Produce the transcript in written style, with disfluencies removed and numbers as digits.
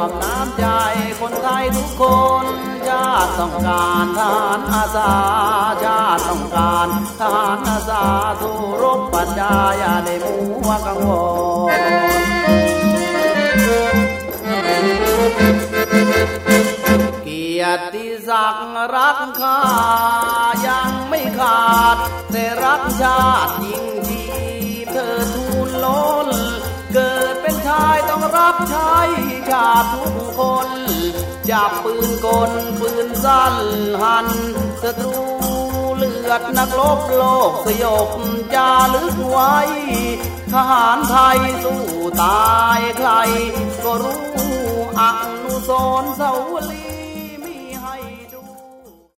วมน้ำใจคนไทยทุกคนชาติต้องการทหารอาสาชาติต้องการทหารอาสาสู้รบปัญญาอย่าได้มัวกังวลเกียรติศักดิ์รักข้ายังไม่ขาดแต่รักชาติยิ่งชีพเธอทูลล้นเกิดเป็นชายต้องรับใช้ชาติทุกคนจับปืนกลปืนสั้นหันศัตรูเลือดนักรบโลกสยบจารึกไว้ทหารไทยสู้ตายใครก็รู้อนุสรณ์เสาวลี